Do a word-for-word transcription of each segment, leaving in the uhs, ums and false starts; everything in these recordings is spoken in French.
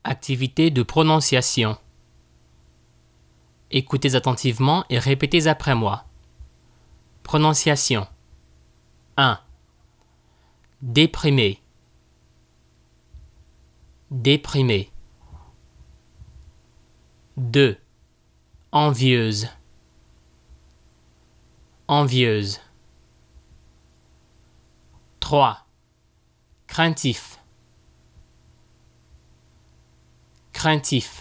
Activité de prononciation. Écoutez attentivement et répétez après moi. Prononciation. un. Déprimé. Déprimé. deux. Envieuse. Envieuse. trois. Craintif. Craintif.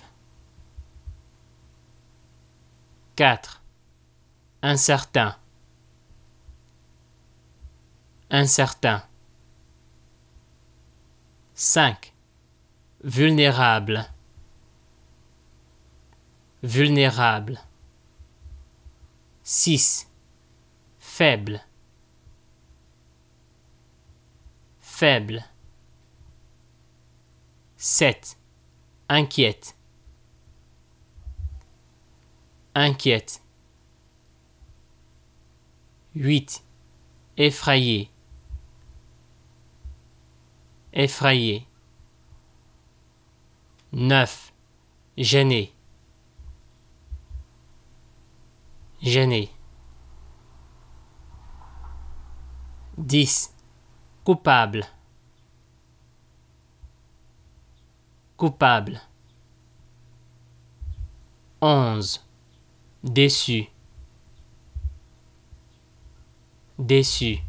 quatre. Incertain. Incertain. cinq. Vulnérable. Vulnérable. six. Faible. Faible. sept. Inquiète. Inquiète. huit. Effrayé. Effrayé. neuf. Gêné. Gêné. dix. Coupable. Coupable. onze. Déçu. Déçu.